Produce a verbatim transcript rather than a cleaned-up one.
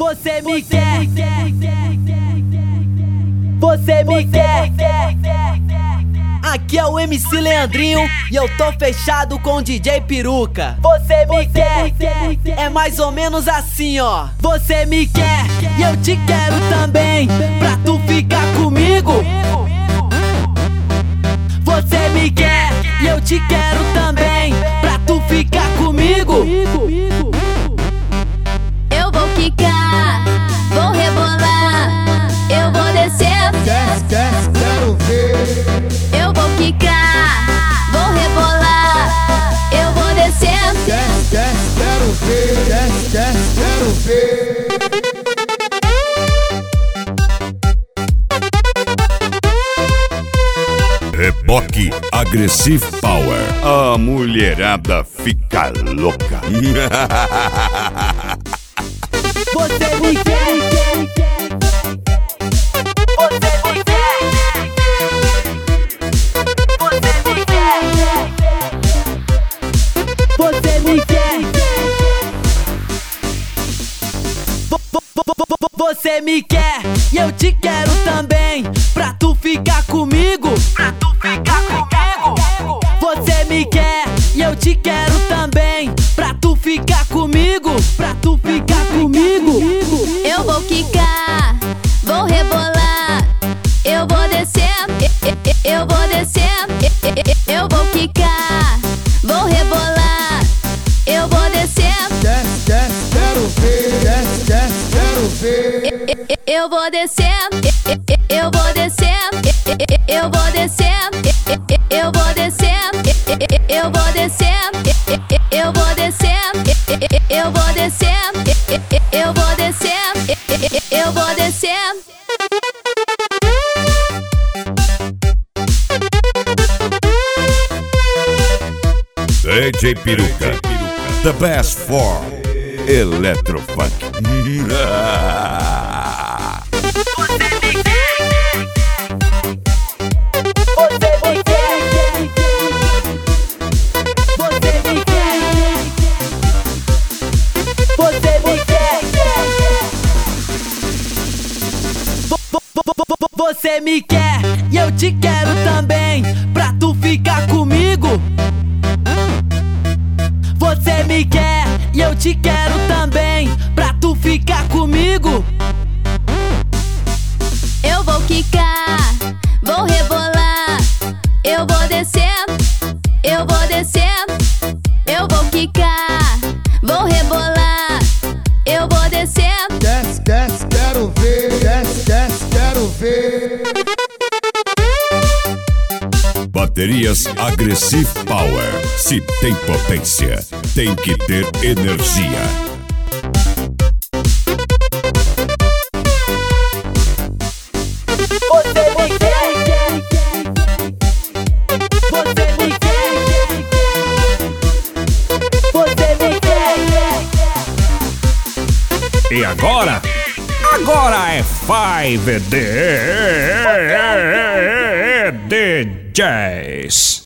Você me quer, você me quer. Aqui é o M C Leandrinho e eu tô fechado com o D J Peruca. Você me quer, é mais ou menos assim, ó. Você me quer e eu te quero também, pra tu ficar comigo. Você me quer e eu te quero também, pra tu ficar comigo. Eu vou quicar, vou rebolar, eu vou descer. Desce, desce, quero ver. Eu vou quicar, vou rebolar, eu vou descer. Desce, desce, quero ver. Desce, desce, quero ver. Reboque Aggressive Power. A mulherada fica louca. Você me quer, você me quer, você me quer, você me quer, você me quer e eu te quero também, pra tu ficar comigo, pra tu ficar comigo. Você me quer e eu te quero também, pra tu ficar comigo, pra tu ficar comigo. Eu vou quicar, vou rebolar, eu vou descer, eu vou descer. Eu vou quicar, vou rebolar, eu vou descer. Desce, desce, quero ver. Desce, desce, quero ver. Eu vou descer, eu vou descer, eu vou descer, eu vou descer, eu vou descer, eu vou descer, eu vou descer, eu vou descer, eu vou descer. D J Peruca, the best for Electrofunk. Você me quer e eu te quero também, pra tu ficar comigo. Você me quer e eu te quero também, pra tu ficar comigo. Eu vou quicar, vou rebolar, eu vou descer, eu vou descer. Eu vou quicar, vou rebolar, eu vou descer. Desce, desce, quero ver. Desce, desce, quero ver. Baterias Aggressive Power. Se tem potência, tem que ter energia. Você me quer, você me quer, você me quer. E agora? Agora é five D Js.